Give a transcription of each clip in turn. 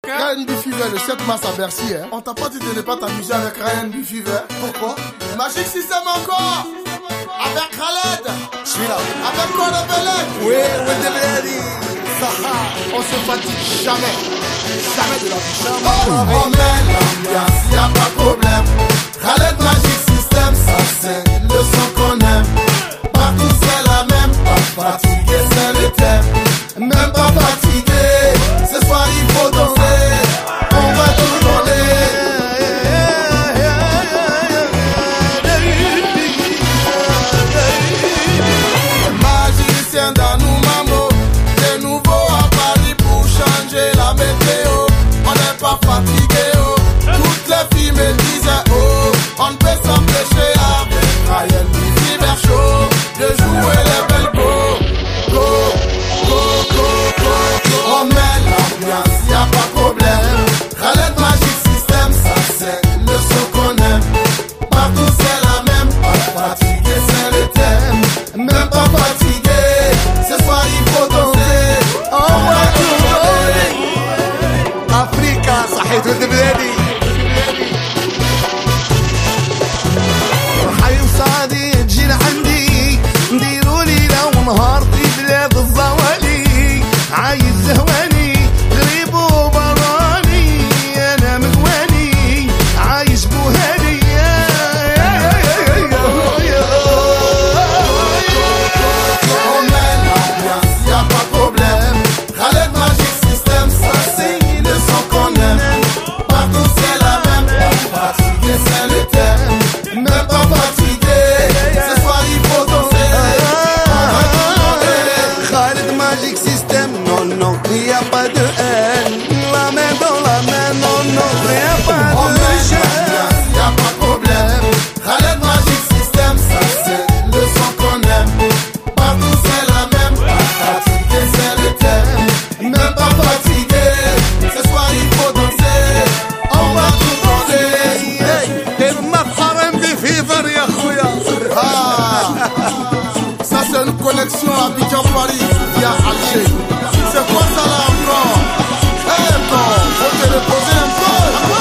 Ryan B Fever le 7 mars à Bercy, hein. On t'a pas dit de ne pas t'amuser avec Ryan B Fever. Pourquoi? Magic System encore. Avec Khaled. Je suis là. Avec Code Belek. Oui, with the lady. On se fatigue jamais. Jamais de la vie. On met l'ambiance, y'a pas de problème. Khaled Magic System, ça c'est le son qu'on aime. Partout c'est la même. Pas fatigué, c'est le thème. Même pas fatigué. Ce soir il faut danser. On va tout donner. Les magiciens dans nous, maman. De nouveau à Paris pour changer la météo. On n'est pas fatigué, oh. Toutes les filles me disaient, oh. On ne peut s'empêcher avec Ryan B Fever Show de jouer les belles go, go, go, go, go, go. On met l'ambiance, y'a pas de problème. Khaled Magic System, ça c'est le son qu'on aime. Partout c'est la même. Pas fatigué, c'est le thème. Même pas fatigué. Ce soir il faut danser. On va tout donner. Africa, صحيت ولد بلادي. حي وصعدي تجي لعندي. نديروا ليلة ونهار في بلاد الزوالي. عايز زهواني غريب وبراني. أنا مغواني عايش بوهاني. On met l'ambiance, y'a pas de problème. Khaled Magic System, ça c'est le son qu'on aime. Partout c'est la même. Pas fatigué, c'est le thème. Même pas fatigué. Ce soir il faut danser. On va tout donner. Khaled Magic System, non, non, y a pas de haine. La main dans la main, non, non, y a pas de gêne. Y a pas de problème. Khaled Magic System, ça c'est le son qu'on aime. Partout c'est la même. Pas fatigué, c'est le thème. Même pas fatigué. Ce soir il faut danser. On va tout danser. المفخر ام بي فيفر يا خويا. Ça c'est une connexion à Abidjan-Paris via Alger. C'est quoi ça là encore? Eh non, faut te reposer un peu.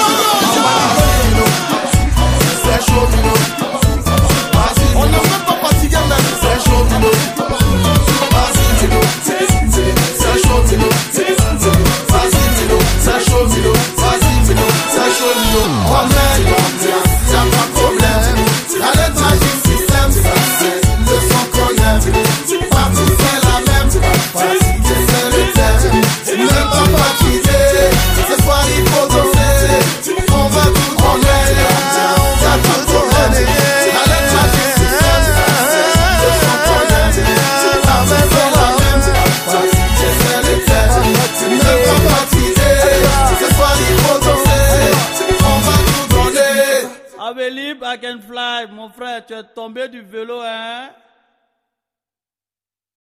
C'est chaud, Mino. On n'est même pas fatigué même. C'est chaud, Mino. Vas-y, Mino. C'est chaud, Mino. Vas-y, Mino. C'est chaud, Mino. Vas-y, Mino. C'est chaud, Mino. On met l'ambiance, y'a pas de problème. Khaled Magic System, ça c'est le son qu'on aime. Partout c'est la même. Fatigué, c'est le thème. Même pas fatigué. Ce soir il faut danser. On va tout donner. Y'a pas de problème. Khaled Magic System, ça c'est le son qu'on aime. Partout c'est la même. Fatigué, c'est le thème. Même pas fatigué. Ce soir il faut danser. On va tout donner. Abelib, I can fly, mon frère, tu es tombé du vélo, hein?